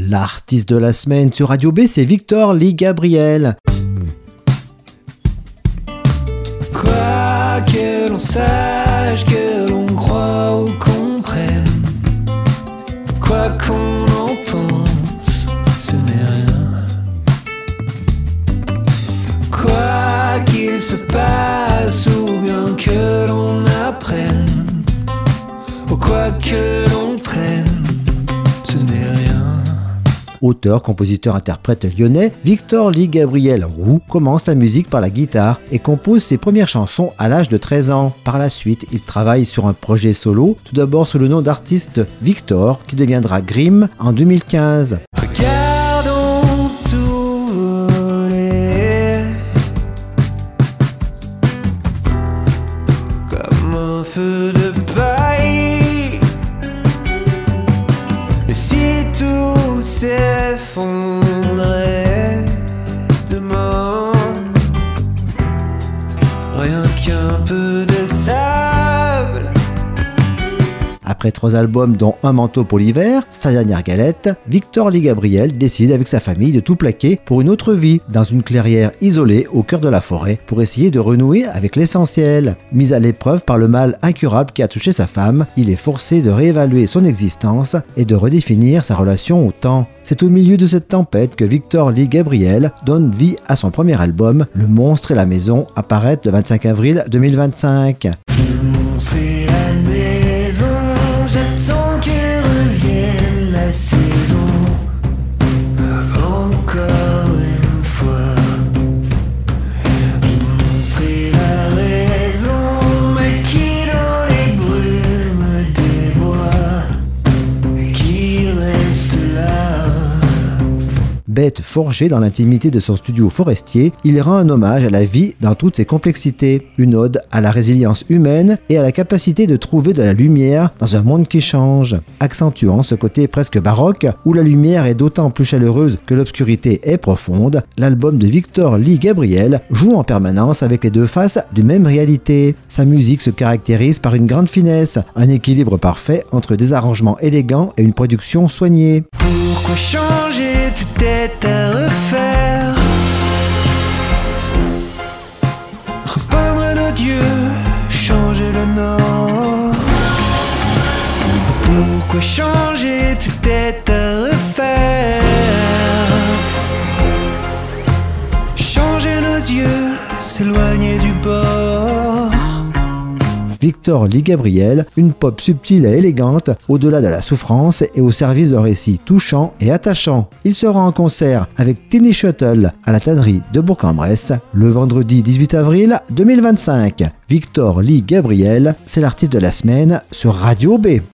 L'artiste de la semaine sur Radio B, c'est Victor Lee Gabriel. Quoi que l'on sache, que l'on croit ou comprenne, quoi qu'on en pense, ce n'est rien. Quoi qu'il se passe ou bien que l'on apprenne, ou quoi que l'on traîne, ce n'est rien. Auteur, compositeur, interprète lyonnais, Victor Lee Gabriel Roux commence la musique par la guitare et compose ses premières chansons à l'âge de 13 ans. Par la suite, il travaille sur un projet solo, tout d'abord sous le nom d'artiste Victor, qui deviendra Grimm en 2015. Regardons tout voler comme un feu de paille. Et si tout s'effondrait demain, rien qu'un peu de sable. Après 3 albums dont Un manteau pour l'hiver, sa dernière galette, Victor Lee Gabriel décide avec sa famille de tout plaquer pour une autre vie, dans une clairière isolée au cœur de la forêt, pour essayer de renouer avec l'essentiel. Mis à l'épreuve par le mal incurable qui a touché sa femme, il est forcé de réévaluer son existence et de redéfinir sa relation au temps. C'est au milieu de cette tempête que Victor Lee Gabriel donne vie à son premier album, Le monstre et la maison, apparaître le 25 avril 2025. C'est la maison, j'attends que revienne la saison. Encore une fois, le monstre et la raison, mais qui dans les brumes des bois, qu'il reste là. Bête forgée dans l'intimité de son studio forestier, il rend un hommage à la vie dans toutes ses complexités, une ode à la résilience humaine et à la capacité de trouver de la lumière dans un monde qui change, accentuant ce côté presque baroque où la lumière est d'autant plus chaleureuse que l'obscurité est profonde. L'album de Victor Lee Gabriel joue en permanence avec les deux faces d'une même réalité. Sa musique se caractérise par une grande finesse, un équilibre parfait entre des arrangements élégants et une production soignée. Pourquoi changer tout est à refaire? Repeindre nos dieux, changer le nord. Pourquoi changer tout est à refaire? Changer nos yeux, s'éloigner du bord. Victor Lee Gabriel, une pop subtile et élégante, au-delà de la souffrance et au service d'un récit touchant et attachant. Il sera en concert avec Tiny Shuttle à la tannerie de Bourg-en-Bresse le vendredi 18 avril 2025. Victor Lee Gabriel, c'est l'artiste de la semaine sur Radio B.